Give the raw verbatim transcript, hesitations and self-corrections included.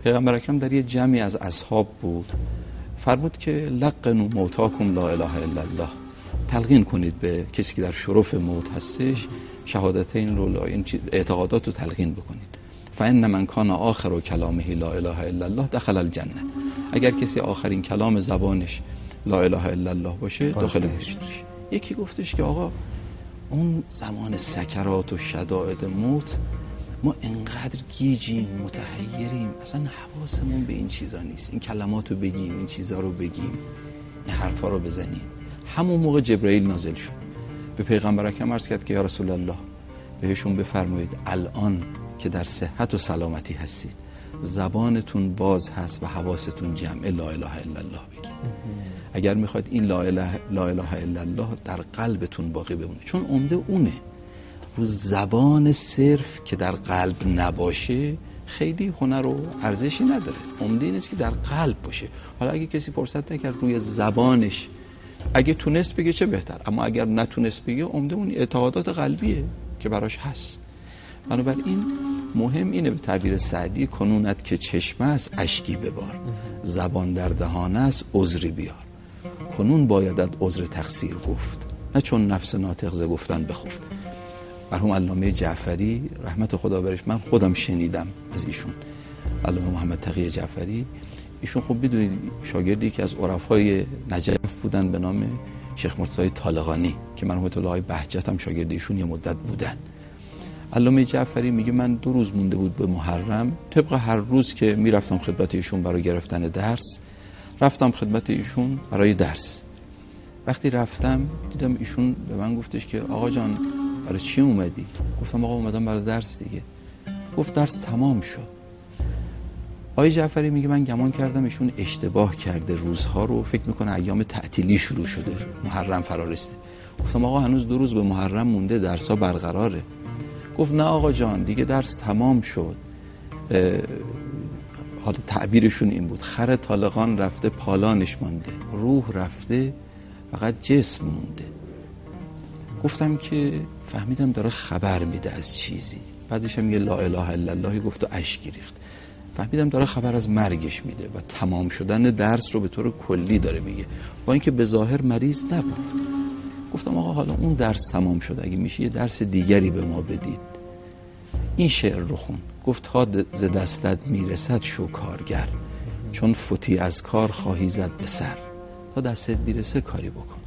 پیغمبر اکرم در یه جمعی از اصحاب بود، فرمود که لقنوا موتاکم لا اله الا الله، تلقین کنید به کسی که در شرف موت هستش شهادتین رو، این اعتقادات رو تلقین بکنید. فان من کان آخر کلامه لا اله الا الله دخل الجنه، اگر کسی آخرین کلام زبانش لا اله الا الله باشه داخل بهشت میشه. یکی گفتش که آقا اون زمان سکرات و شدائد موت ما انقدر گیجیم، متحیریم، اصلا حواسمون به این چیزا نیست، این کلمات رو بگیم، این چیزا رو بگیم، این حرفا رو بزنیم. همون موقع جبرئیل نازل شد، به پیغمبر اکرم عرض کرد که یا رسول الله بهشون بفرمایید الان که در صحت و سلامتی هستید زبانتون باز هست و حواستون جمعه لا اله الا الله بگید. اگر میخواید این لا اله, لا اله الا الله در قلبتون باقی بمونه، چون عمده اونه. رو زبان صرف که در قلب نباشه خیلی هنر و ارزشی نداره. عمده این است که در قلب باشه. حالا اگه کسی فرصت نکرد روی زبانش، اگه تونست بگه چه بهتر، اما اگر نتونست بگه عمده اون اعتقادات قلبیه که براش هست. بنابراین مهم اینه، به تعبیر سعدی کنونت که چشمه است اشکی ببار، زبان در دهانه است عذری بیار. کنون بایدت عذر تقصیر گفت، نه چون نفس ناطق ز گفتن بخفت. مرحوم علامه جعفری رحمت خدا برش، من خودم شنیدم از ایشون، علامه محمد تقی جعفری. ایشون خب بدونید شاگردی که از عرفای نجف بودن به نام شیخ مرتضی طالقانی که مرحوم الله بهجت هم شاگرد ایشون یه مدت بودن. علامه جعفری میگه من دو روز مونده بود به محرم، طبق هر روز که میرفتم خدمت ایشون برای گرفتن درس، رفتم خدمت ایشون برای درس. وقتی رفتم دیدم ایشون به من گفتش که آقا جان برای چی اومدی؟ گفتم آقا اومدم برای درس دیگه. گفت درس تمام شد. آقای جعفری میگه من گمان کردم ایشون اشتباه کرده روزها رو، فکر میکنه ایام تعطیلی شروع شده، محرم فرارسته. گفتم آقا هنوز دو روز به محرم مونده، درسا برقراره. گفت نه آقا جان دیگه درس تمام شد. حالا تعبیرشون این بود خر طالقان رفته پالانش مانده، روح رفته فقط جسم مونده. گفتم که فهمیدم داره خبر میده از چیزی. بعدش هم یه لا اله الا الله گفت و اشک ریخت. فهمیدم داره خبر از مرگش میده و تمام شدن درس رو به طور کلی داره میگه، با اینکه به ظاهر مریض نبود. گفتم آقا حالا اون درس تمام شد، اگه میشه یه درس دیگری به ما بدید. این شعر رو خون. گفت تا ز دستت میرسد شو کارگر، چون فوتی از کار خواهی زد به سر. تا دستت میرسه کاری بکن.